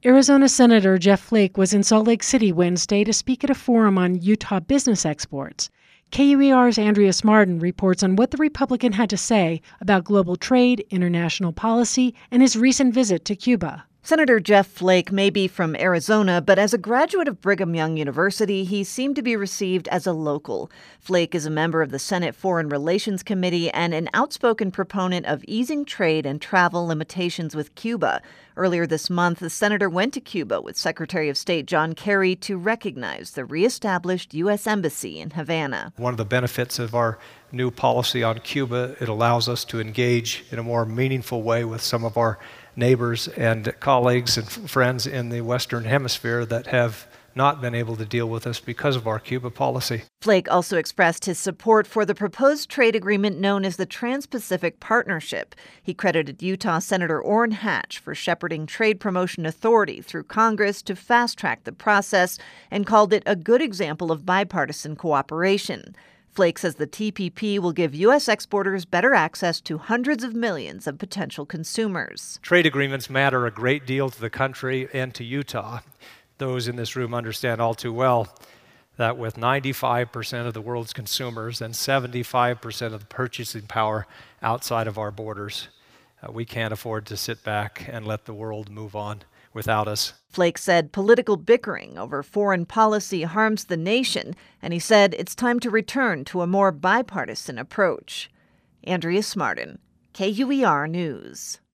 Arizona Senator Jeff Flake was in Salt Lake City Wednesday to speak at a forum on Utah business exports. KUER's Andrea Smarden reports on what the Republican had to say about global trade, international policy, and his recent visit to Cuba. Senator Jeff Flake may be from Arizona, but as a graduate of Brigham Young University, he seemed to be received as a local. Flake is a member of the Senate Foreign Relations Committee and an outspoken proponent of easing trade and travel limitations with Cuba. Earlier this month, the senator went to Cuba with Secretary of State John Kerry to recognize the reestablished U.S. Embassy in Havana. One of the benefits of our new policy on Cuba, it allows us to engage in a more meaningful way with some of our neighbors and colleagues and friends in the Western Hemisphere that have not been able to deal with us because of our Cuba policy. Flake also expressed his support for the proposed trade agreement known as the Trans-Pacific Partnership. He credited Utah Senator Orrin Hatch for shepherding Trade Promotion Authority through Congress to fast-track the process and called it a good example of bipartisan cooperation. Flake says the TPP will give U.S. exporters better access to hundreds of millions of potential consumers. Trade agreements matter a great deal to the country and to Utah. Those in this room understand all too well that with 95% of the world's consumers and 75% of the purchasing power outside of our borders, we can't afford to sit back and let the world move on without us. Flake said political bickering over foreign policy harms the nation, and he said it's time to return to a more bipartisan approach. Andrea Smarden, KUER News.